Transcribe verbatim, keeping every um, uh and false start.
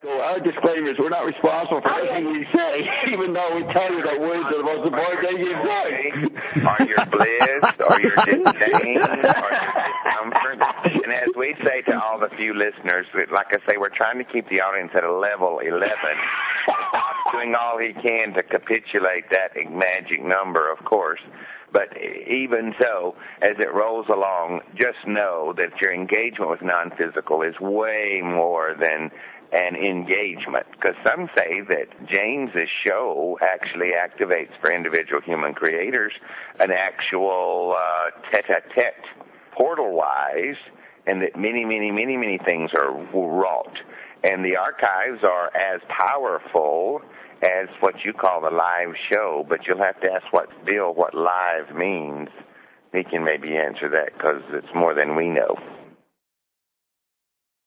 So our disclaimer is we're not responsible for anything we say, even though we tell you that words are the most important thing you say. Or your bliss, or your disdain, or your discomfort. And as we say to all the few listeners, like I say, we're trying to keep the audience at a level eleven. Bob's doing all he can to capitulate that magic number, of course. But even so, as it rolls along, just know that your engagement with non-physical is way more than an engagement, because some say that James's show actually activates for individual human creators an actual uh, tete-a-tete portal-wise, and that many, many, many, many things are wrought. And the archives are as powerful as what you call the live show, but you'll have to ask what Bill what live means. He can maybe answer that, because it's more than we know.